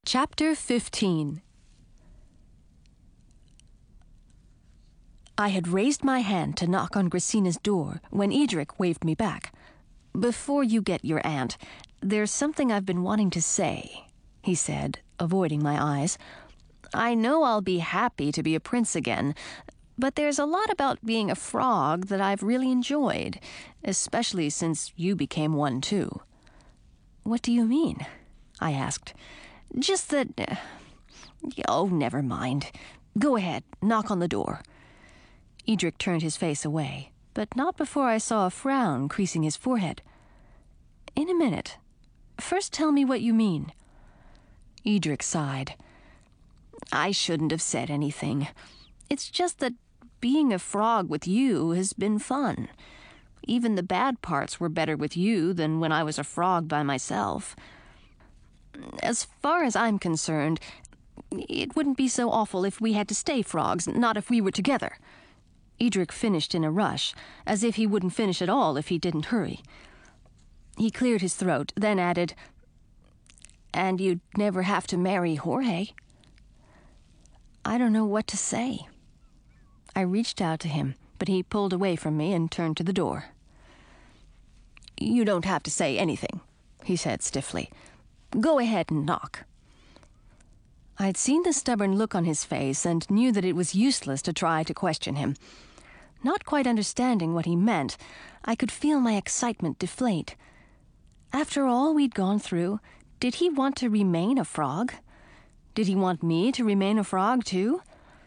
Chapter 15. I had raised my hand to knock on Grisina's door when Edric waved me back. "Before you get your aunt, there's something I've been wanting to say," he said, avoiding my eyes. "I know I'll be happy to be a prince again, but there's a lot about being a frog that I've really enjoyed, especially since you became one too." "What do you mean?" I asked. "Just that... Oh, never mind. Go ahead, knock on the door." Edric turned his face away, but not before I saw a frown creasing his forehead. "In a minute. First tell me what you mean." Edric sighed. "I shouldn't have said anything. It's just that being a frog with you has been fun. Even the bad parts were better with you than when I was a frog by myself. As far as I'm concerned, it wouldn't be so awful if we had to stay frogs, not if we were together." Edric finished in a rush, as if he wouldn't finish at all if he didn't hurry. He cleared his throat, then added, "And you'd never have to marry Jorge." I don't know what to say. I reached out to him, but he pulled away from me and turned to the door. "You don't have to say anything," he said stiffly. "Go ahead and knock." I'd seen the stubborn look on his face and knew that it was useless to try to question him. Not quite understanding what he meant, I could feel my excitement deflate. After all we'd gone through, did he want to remain a frog? Did he want me to remain a frog too?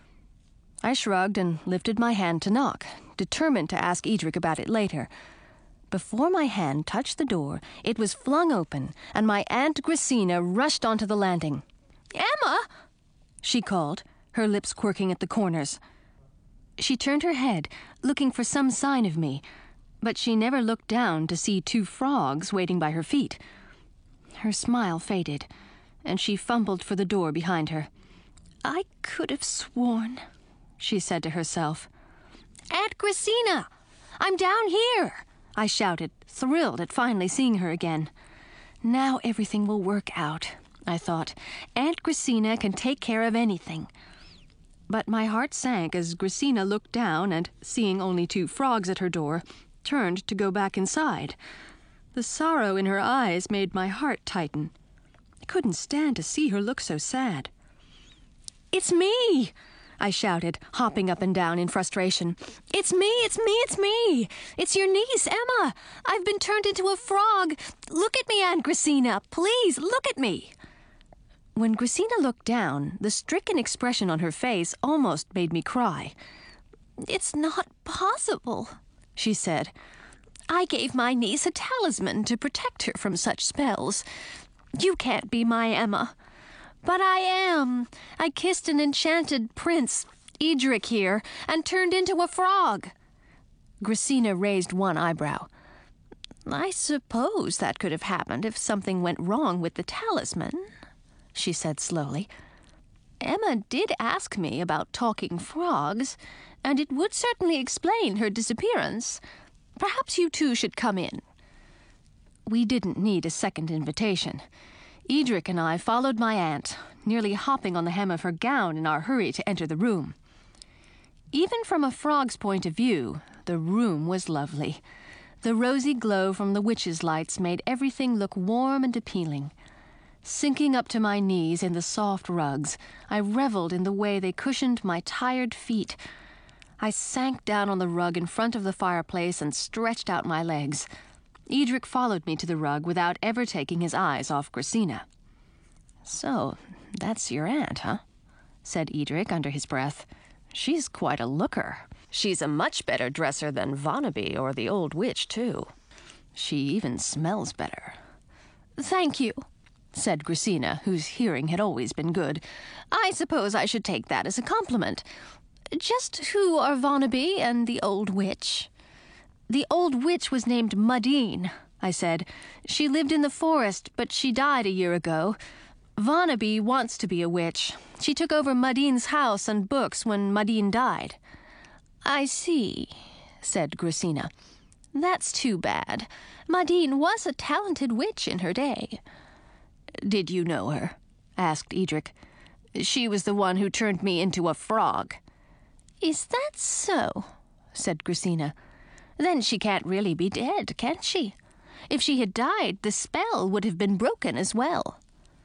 I shrugged and lifted my hand to knock, determined to ask Edric about it later. Before my hand touched the door, it was flung open, and my Aunt Grisina rushed onto the landing. "Emma!" she called, her lips quirking at the corners. She turned her head, looking for some sign of me, but she never looked down to see two frogs waiting by her feet. Her smile faded, and she fumbled for the door behind her. "I could have sworn," she said to herself. "Aunt Grisina! I'm down here!" I shouted, thrilled at finally seeing her again. Now everything will work out, I thought. Aunt Grisina can take care of anything. But my heart sank as Grisina looked down and, seeing only two frogs at her door, turned to go back inside. The sorrow in her eyes made my heart tighten. I couldn't stand to see her look so sad. "It's me!" I shouted, hopping up and down in frustration. "It's me, it's me, it's me! It's your niece, Emma! I've been turned into a frog! Look at me, Aunt Grisina! Please, look at me!" When Grisina looked down, the stricken expression on her face almost made me cry. "It's not possible," she said. "I gave my niece a talisman to protect her from such spells. You can't be my Emma." "But I am. I kissed an enchanted prince, Edric here, and turned into a frog." Grisina raised one eyebrow. "I suppose that could have happened if something went wrong with the talisman," she said slowly. "Emma did ask me about talking frogs, and it would certainly explain her disappearance. Perhaps you two should come in." We didn't need a second invitation. Edric and I followed my aunt, nearly hopping on the hem of her gown in our hurry to enter the room. Even from a frog's point of view, the room was lovely. The rosy glow from the witches' lights made everything look warm and appealing. Sinking up to my knees in the soft rugs, I reveled in the way they cushioned my tired feet. I sank down on the rug in front of the fireplace and stretched out my legs. Edric followed me to the rug without ever taking his eyes off Grisina. "So, that's your aunt, huh?" said Edric under his breath. "She's quite a looker. She's a much better dresser than Vannaby or the old witch, too. She even smells better." "Thank you," said Grisina, whose hearing had always been good. "I suppose I should take that as a compliment. Just who are Vannaby and the old witch?" "The old witch was named Madine," I said. "She lived in the forest, but she died a year ago. Vannaby wants to be a witch. She took over Madine's house and books when Madine died." "I see," said Grisina. "That's too bad. Madine was a talented witch in her day." "Did you know her?" asked Edric. "She was the one who turned me into a frog." "Is that so?" said Gracina. "Then she can't really be dead, can she? If she had died, the spell would have been broken as well."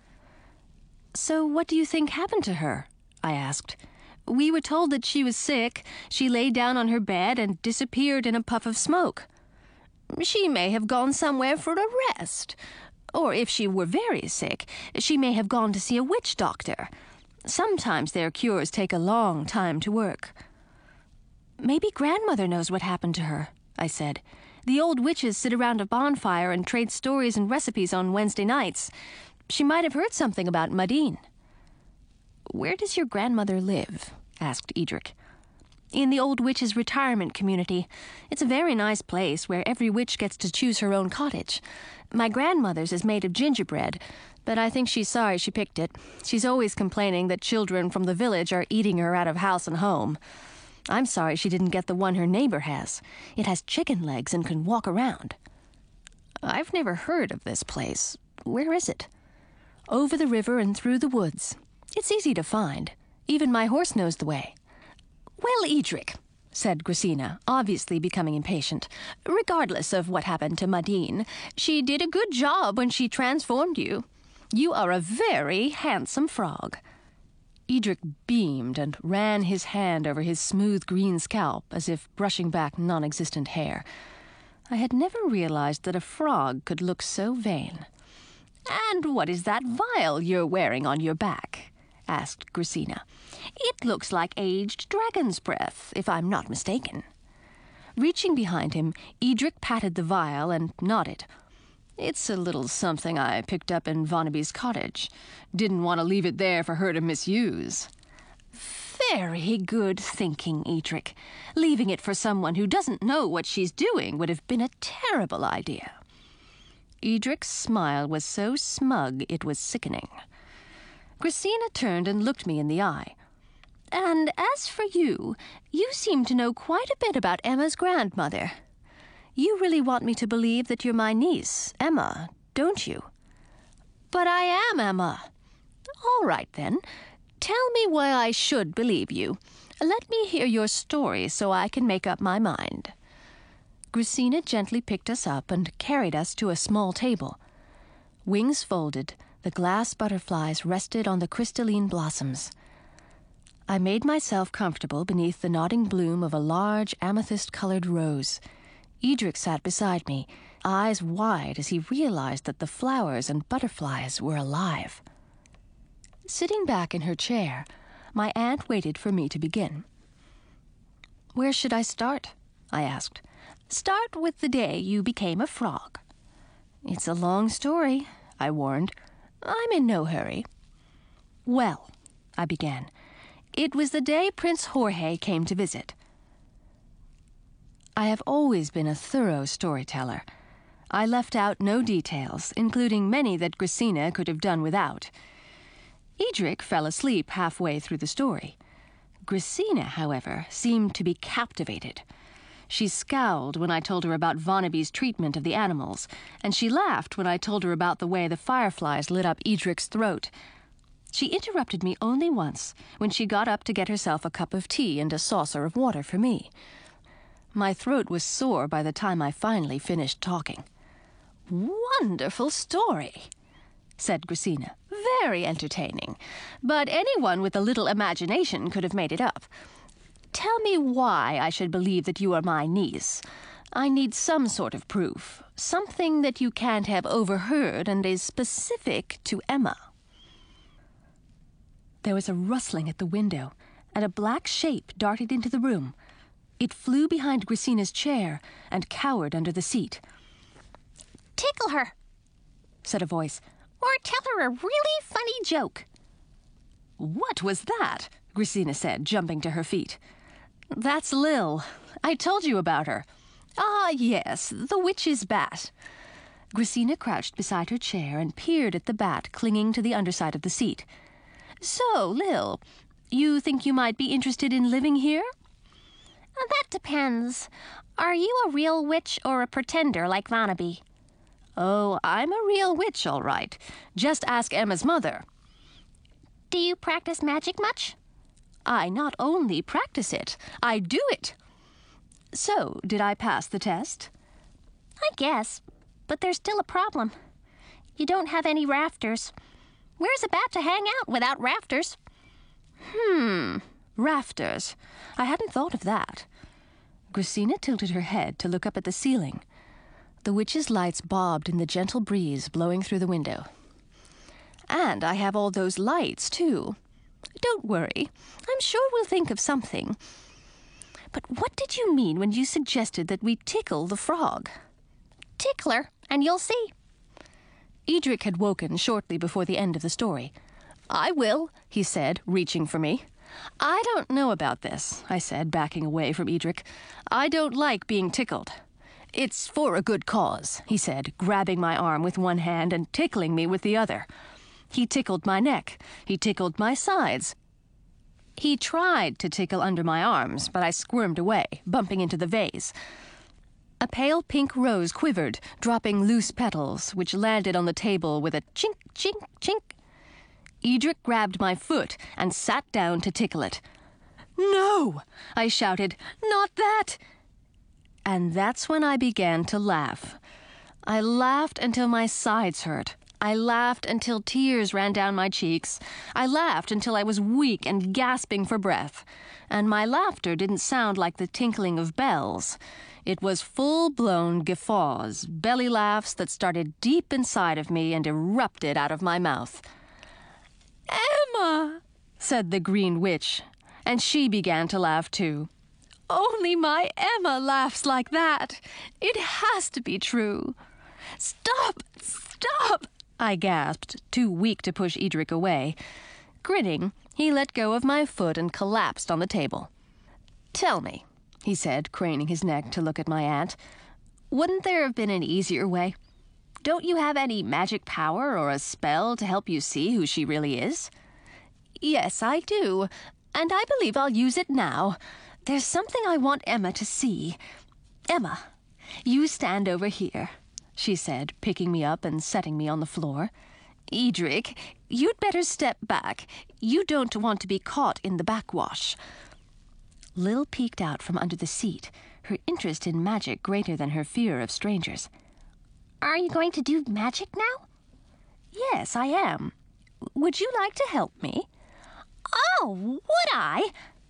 "So what do you think happened to her?" I asked. "We were told that she was sick. She lay down on her bed and disappeared in a puff of smoke." "She may have gone somewhere for a rest. Or if she were very sick, she may have gone to see a witch doctor. Sometimes their cures take a long time to work." "Maybe Grandmother knows what happened to her," I said. "The old witches sit around a bonfire and trade stories and recipes on Wednesday nights. She might have heard something about Madine." "Where does your grandmother live?" asked Edric. "In the old witches' retirement community. It's a very nice place where every witch gets to choose her own cottage. My grandmother's is made of gingerbread, but I think she's sorry she picked it. She's always complaining that children from the village are eating her out of house and home. I'm sorry she didn't get the one her neighbor has. It has chicken legs and can walk around." "I've never heard of this place. Where is it?" "Over the river and through the woods. It's easy to find. Even my horse knows the way." "Well, Edric," said Gracina, obviously becoming impatient, "regardless of what happened to Madine, she did a good job when she transformed you. You are a very handsome frog." Edric beamed and ran his hand over his smooth green scalp as if brushing back non-existent hair. I had never realized that a frog could look so vain. "And what is that vial you're wearing on your back?" asked Gracina. "It looks like aged dragon's breath, if I'm not mistaken." Reaching behind him, Edric patted the vial and nodded. "It's a little something I picked up in Vonneby's cottage. Didn't want to leave it there for her to misuse." "Very good thinking, Edric. Leaving it for someone who doesn't know what she's doing would have been a terrible idea." Edric's smile was so smug it was sickening. Gracina turned and looked me in the eye. "And as for you, you seem to know quite a bit about Emma's grandmother. You really want me to believe that you're my niece, Emma, don't you?" "But I am Emma." "All right, then. Tell me why I should believe you. Let me hear your story so I can make up my mind." Gracina gently picked us up and carried us to a small table. Wings folded, the glass butterflies rested on the crystalline blossoms. I made myself comfortable beneath the nodding bloom of a large amethyst-colored rose. Edric sat beside me, eyes wide as he realized that the flowers and butterflies were alive. Sitting back in her chair, my aunt waited for me to begin. "Where should I start?" I asked. "Start with the day you became a frog." "It's a long story," I warned. "I'm in no hurry." "Well," I began, "it was the day Prince Jorge came to visit." I have always been a thorough storyteller. I left out no details, including many that Gracina could have done without. Edric fell asleep halfway through the story. Gracina, however, seemed to be captivated. She scowled when I told her about Vonneby's treatment of the animals, and she laughed when I told her about the way the fireflies lit up Edric's throat. She interrupted me only once, when she got up to get herself a cup of tea and a saucer of water for me. My throat was sore by the time I finally finished talking. "Wonderful story," said Gracina. "Very entertaining. But anyone with a little imagination could have made it up. Tell me why I should believe that you are my niece. I need some sort of proof, something that you can't have overheard and is specific to Emma." There was a rustling at the window, and a black shape darted into the room. It flew behind Gracina's chair and cowered under the seat. "Tickle her," said a voice, "or tell her a really funny joke." "What was that?" Gracina said, jumping to her feet. "That's Lil. I told you about her." "Ah, yes, the witch's bat." Gracina crouched beside her chair and peered at the bat clinging to the underside of the seat. "So, Lil, you think you might be interested in living here?" "That depends. Are you a real witch or a pretender like Vonneby?" "Oh, I'm a real witch, all right. Just ask Emma's mother." Do you practice magic much? I not only practice it, I do it. So, did I pass the test? I guess, but there's still a problem. You don't have any rafters. Where's a bat to hang out without rafters? Rafters. I hadn't thought of that. Gracina tilted her head to look up at the ceiling. The witch's lights bobbed in the gentle breeze blowing through the window. And I have all those lights, too. Don't worry. I'm sure we'll think of something. But what did you mean when you suggested that we tickle the frog? Tickler, and you'll see. Edric had woken shortly before the end of the story. I will, he said, reaching for me. I don't know about this, I said, backing away from Edric. I don't like being tickled. It's for a good cause, he said, grabbing my arm with one hand and tickling me with the other. He tickled my neck. He tickled my sides. He tried to tickle under my arms, but I squirmed away, bumping into the vase. A pale pink rose quivered, dropping loose petals, which landed on the table with a chink, chink, chink. Edric grabbed my foot and sat down to tickle it. No! I shouted. Not that! And that's when I began to laugh. I laughed until my sides hurt. I laughed until tears ran down my cheeks. I laughed until I was weak and gasping for breath. And my laughter didn't sound like the tinkling of bells. It was full-blown guffaws, belly laughs that started deep inside of me and erupted out of my mouth. "Emma!" said the Green Witch, and she began to laugh too. "Only my Emma laughs like that. It has to be true." "Stop! Stop!" I gasped, too weak to push Edric away. Grinning, he let go of my foot and collapsed on the table. "Tell me," he said, craning his neck to look at my aunt, "wouldn't there have been an easier way? Don't you have any magic power or a spell to help you see who she really is?" "Yes, I do, and I believe I'll use it now. There's something I want Emma to see. Emma, you stand over here," she said, picking me up and setting me on the floor. "Edric, you'd better step back. You don't want to be caught in the backwash." Lil peeked out from under the seat, her interest in magic greater than her fear of strangers. Are you going to do magic now? "Yes, I am. Would you like to help me?" "Oh, would I?"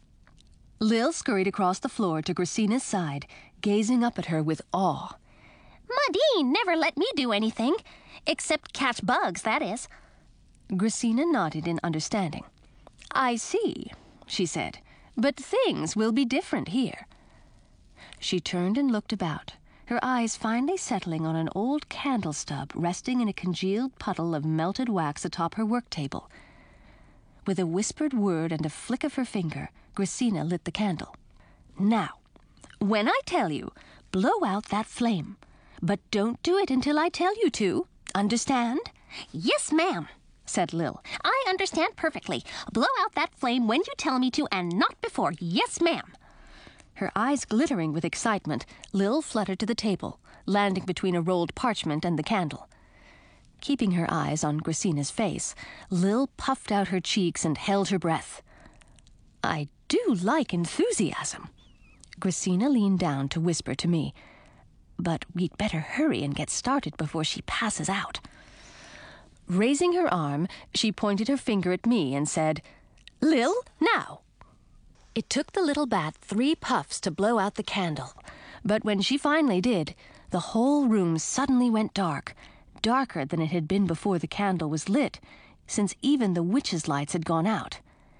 Lil scurried across the floor to Gracina's side, gazing up at her with awe. Mudine never let me do anything, except catch bugs, that is. Gracina nodded in understanding. "I see," she said, "but things will be different here." She turned and looked about, her eyes finally settling on an old candle stub resting in a congealed puddle of melted wax atop her work table. With a whispered word and a flick of her finger, Gracina lit the candle. "Now, when I tell you, blow out that flame. But don't do it until I tell you to. Understand?" "Yes, ma'am," said Lil. "I understand perfectly. Blow out that flame when you tell me to and not before. Yes, ma'am." Her eyes glittering with excitement, Lil fluttered to the table, landing between a rolled parchment and the candle. Keeping her eyes on Gracina's face, Lil puffed out her cheeks and held her breath. "I do like enthusiasm." Gracina leaned down to whisper to me, "But we'd better hurry and get started before she passes out." Raising her arm, she pointed her finger at me and said, "Lil, now." It took the little bat 3 puffs to blow out the candle, but when she finally did, the whole room suddenly went dark, darker than it had been before the candle was lit, since even the witch's lights had gone out.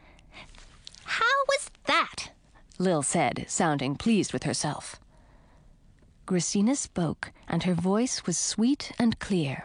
"How was that?" Lil said, sounding pleased with herself. Gracina spoke, and her voice was sweet and clear.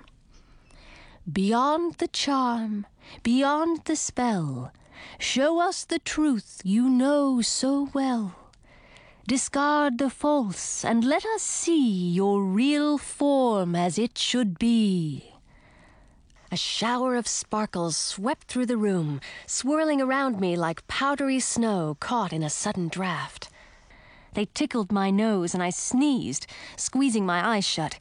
"Beyond the charm, beyond the spell, show us the truth you know so well. Discard the false, and let us see your real form as it should be." A shower of sparkles swept through the room, swirling around me like powdery snow caught in a sudden draft. They tickled my nose and I sneezed, squeezing my eyes shut.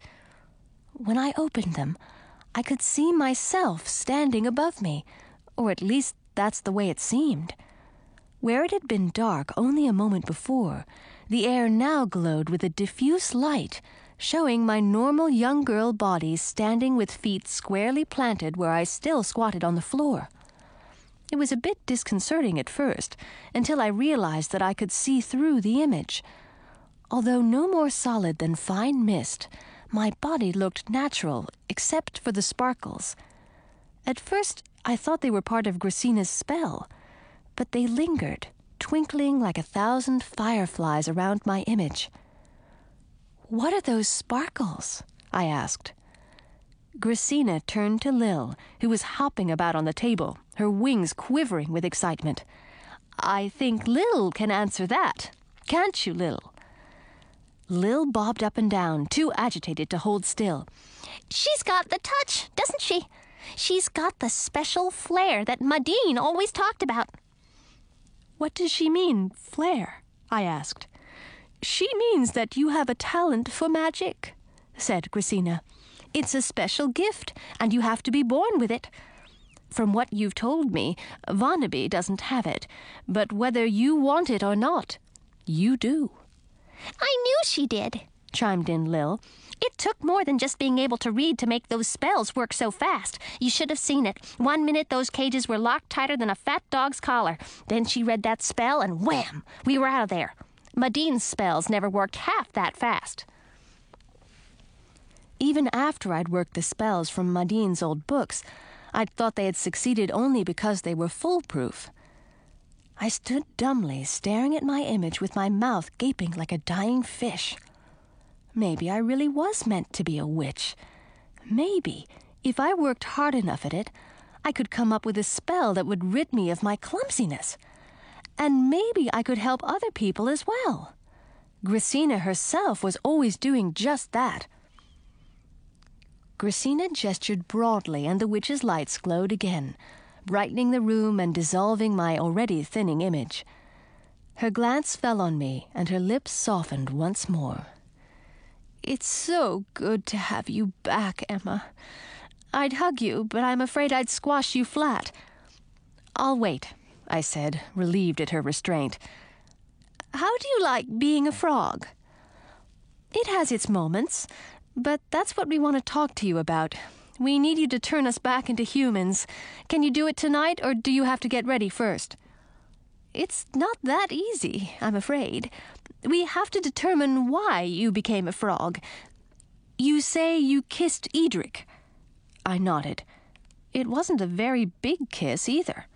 When I opened them, I could see myself standing above me, or at least that's the way it seemed. Where it had been dark only a moment before, the air now glowed with a diffuse light, showing my normal young girl body standing with feet squarely planted where I still squatted on the floor. It was a bit disconcerting at first, until I realized that I could see through the image. Although no more solid than fine mist, my body looked natural, except for the sparkles. At first, I thought they were part of Gracina's spell, but they lingered, twinkling like 1,000 fireflies around my image. "What are those sparkles?" I asked. Gracina turned to Lil, who was hopping about on the table, her wings quivering with excitement. "I think Lil can answer that. Can't you, Lil?" Lil bobbed up and down, too agitated to hold still. She's got the touch, doesn't she? She's got the special flair that Madine always talked about. "What does she mean, flair?" I asked. "She means that you have a talent for magic," said Gracina. "It's a special gift, and you have to be born with it. From what you've told me, Vannaby doesn't have it, but whether you want it or not, you do." I knew she did, chimed in Lil. It took more than just being able to read to make those spells work so fast. You should have seen it. 1 minute those cages were locked tighter than a fat dog's collar. Then she read that spell and wham! We were out of there. Madine's spells never worked half that fast. Even after I'd worked the spells from Madine's old books, I'd thought they had succeeded only because they were foolproof. I stood dumbly staring at my image with my mouth gaping like a dying fish. Maybe I really was meant to be a witch. Maybe, if I worked hard enough at it, I could come up with a spell that would rid me of my clumsiness. And maybe I could help other people as well. Gracina herself was always doing just that. Gracina gestured broadly, and the witch's lights glowed again, brightening the room and dissolving my already thinning image. Her glance fell on me, and her lips softened once more. "It's so good to have you back, Emma. I'd hug you, but I'm afraid I'd squash you flat." "I'll wait," I said, relieved at her restraint. "How do you like being a frog?" "It has its moments, but that's what we want to talk to you about. We need you to turn us back into humans. Can you do it tonight, or do you have to get ready first?" "It's not that easy, I'm afraid. We have to determine why you became a frog. You say you kissed Edric." I nodded. "It wasn't a very big kiss, either."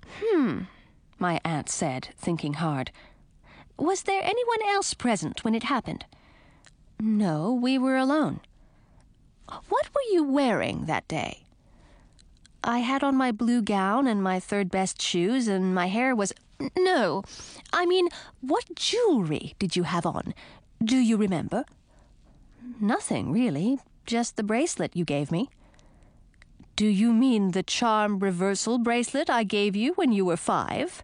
My aunt said, thinking hard. "Was there anyone else present when it happened?" "No, we were alone." "What were you wearing that day?" "I had on my blue gown and my third-best shoes, and my hair was—" "No, I mean, what jewelry did you have on? Do you remember?" "Nothing, really. Just the bracelet you gave me." "Do you mean the charm reversal bracelet I gave you when you were 5?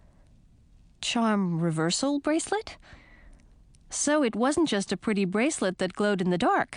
"Charm reversal bracelet?" So it wasn't just a pretty bracelet that glowed in the dark.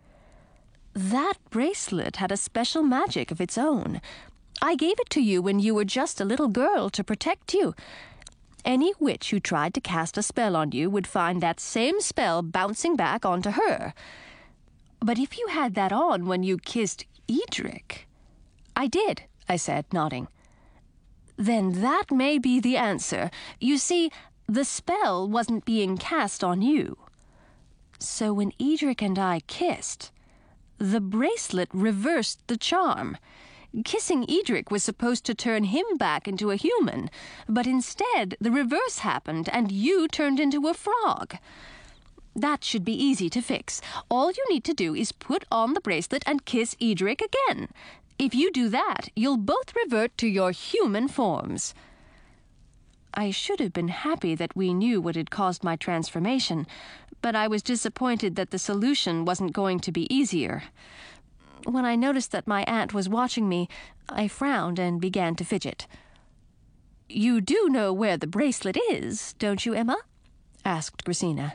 "That bracelet had a special magic of its own. I gave it to you when you were just a little girl to protect you. Any witch who tried to cast a spell on you would find that same spell bouncing back onto her. But if you had that on when you kissed Edric—" "I did," I said, nodding. "Then that may be the answer. You see, the spell wasn't being cast on you. So when Edric and I kissed, the bracelet reversed the charm. Kissing Edric was supposed to turn him back into a human, but instead the reverse happened and you turned into a frog. That should be easy to fix. All you need to do is put on the bracelet and kiss Edric again. If you do that, you'll both revert to your human forms." I should have been happy that we knew what had caused my transformation, but I was disappointed that the solution wasn't going to be easier. When I noticed that my aunt was watching me, I frowned and began to fidget. "You do know where the bracelet is, don't you, Emma?" asked Gracina.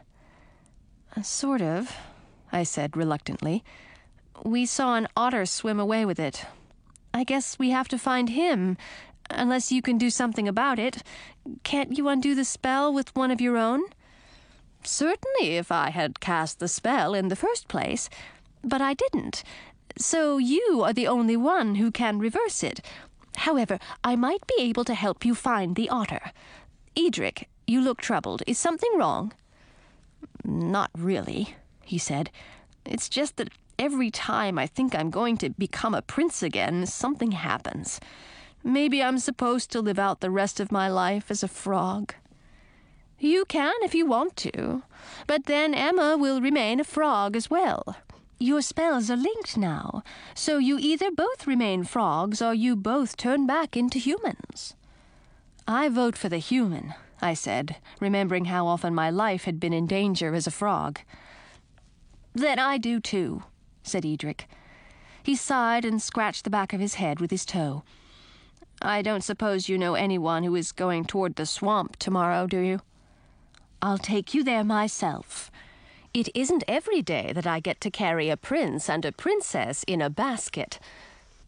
"Sort of," I said reluctantly. "We saw an otter swim away with it. I guess we have to find him. Unless you can do something about it. Can't you undo the spell with one of your own? Certainly, if I had cast the spell in the first place. But I didn't. So you are the only one who can reverse it. However, I might be able to help you find the otter. Edric, you look troubled. Is something wrong? Not really, he said. It's just that every time I think I'm going to become a prince again, something happens. Maybe I'm supposed to live out the rest of my life as a frog. You can if you want to, but then Emma will remain a frog as well. Your spells are linked now, so you either both remain frogs or you both turn back into humans. I vote for the human, I said, remembering how often my life had been in danger as a frog. Then I do too, said Edric. He sighed and scratched the back of his head with his toe. I don't suppose you know anyone who is going toward the swamp tomorrow, do you? I'll take you there myself. It isn't every day that I get to carry a prince and a princess in a basket.